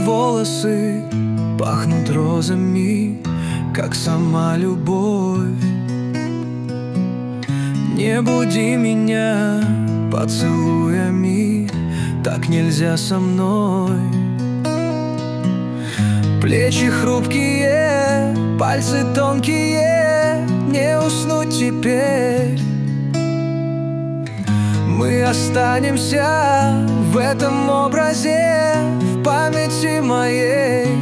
волосы пахнут розами, как сама любовь. Не буди меня поцелуями, так нельзя со мной. Плечи хрупкие, пальцы тонкие, не уснуть теперь. Мы останемся в этом образе, в памяти моей.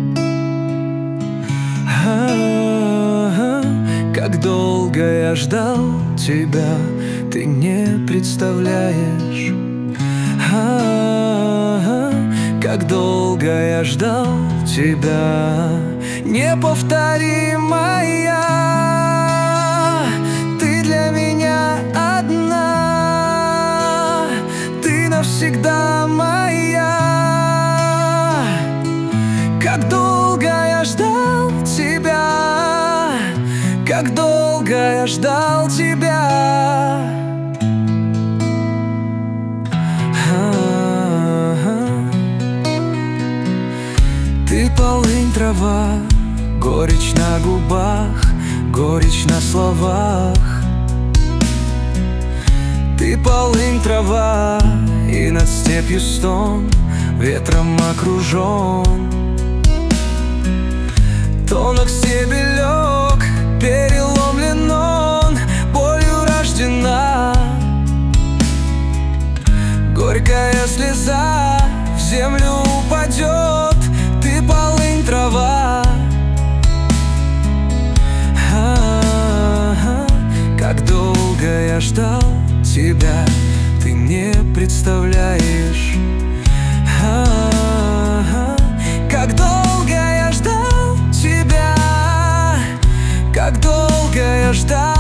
Как долго я ждал тебя, ты не представляешь. Как долго я ждал тебя, неповторимая. Ты для меня одна, ты навсегда моя. Как долго я ждал тебя, как долго я ждал тебя. Ты полынь, трава, горечь на губах, горечь на словах. Ты полынь, трава, и над степью стон ветром окружен. Тонок стебелек, переломлен он, болью рождена. Горькая слеза в землю упадет. Ты полынь, трава. Как долго я ждал тебя, ты не представляешь. Как долго я ждал тебя, как долго я ждал.